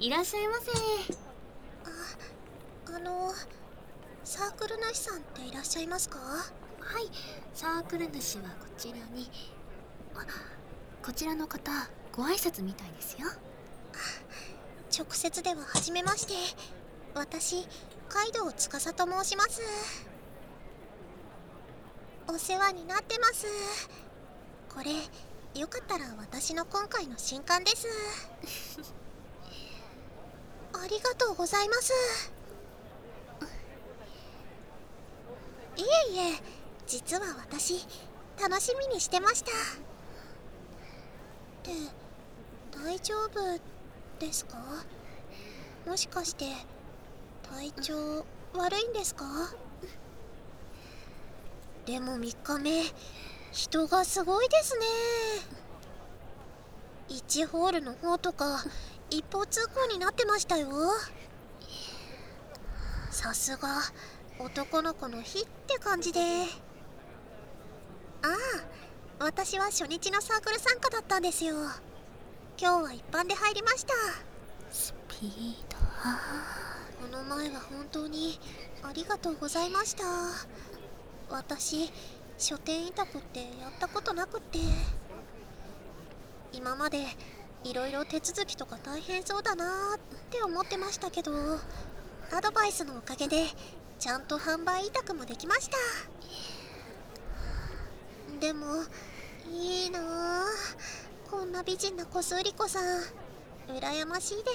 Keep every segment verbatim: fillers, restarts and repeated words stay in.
いらっしゃいませ。 あ、あのサークル主さんっていらっしゃいますか？ はい、サークル主はこちらに。あ、こちらの方、ご挨拶みたいですよ。 直接では初めまして。私、カイドウ司と申します。お世話になってます。これよかったら私の今回の新刊です。ありがとうございます。いえいえ、実は私楽しみにしてました。って大丈夫ですか？もしかして体調悪いんですか？でもみっかめ、人がすごいですね。いちホールの方とか一方通行になってましたよ。さすが男の子の日って感じで。ああ、私は初日のサークル参加だったんですよ。今日は一般で入りました。 スピード。 この前は本当にありがとうございました。私、書店委託ってやったことなくって、今までいろいろ手続きとか大変そうだなーって思ってましたけど、アドバイスのおかげでちゃんと販売委託もできました。でもいいなあ、こんな美人なコスウリコさん、羨ましいです。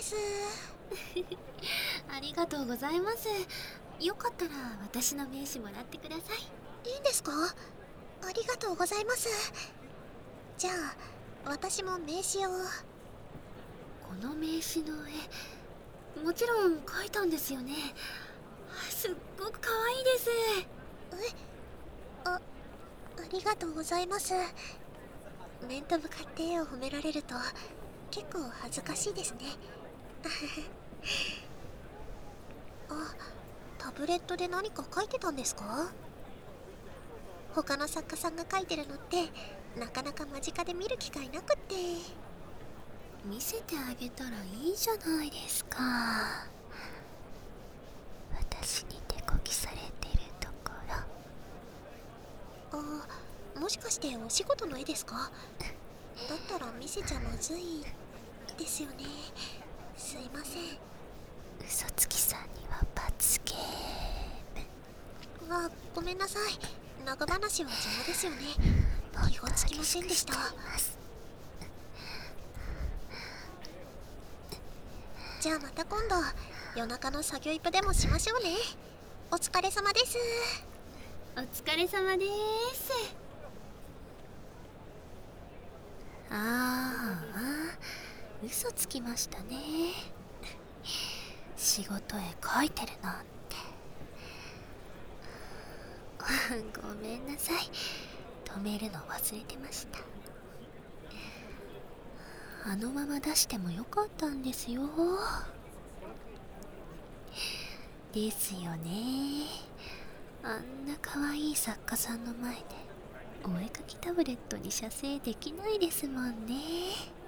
ありがとうございます。よかったら私の名刺もらってください。 いいんですか？ありがとうございます。じゃあ私も名刺を。 この名刺の絵、もちろん描いたんですよね。すっごく可愛いです。 え、あ、ありがとうございます。面と向かって絵を褒められると結構恥ずかしいですね。あ、タブレットで何か書いてたんですか？他の作家さんが書いてるのってなかなか間近で見る機会なくって。 見せてあげたらいいじゃないですか。私に手こきされてるところ。 あ、もしかしてお仕事の絵ですか？だったら見せちゃまずいですよね。すいません。 嘘つきさんには罰ゲーム。 あ、ごめんなさい。長話は邪魔ですよね。気がつきませんでした。じゃあまた今度夜中の作業一歩でもしましょうね。お疲れ様です。 お疲れ様です。ああ、嘘つきましたね。仕事絵描いてるなんて。ごめんなさい、止めるの忘れてました。あのまま出してもよかったんですよ。ですよね。あんな可愛い作家さんの前でお絵かきタブレットに写生できないですもんね。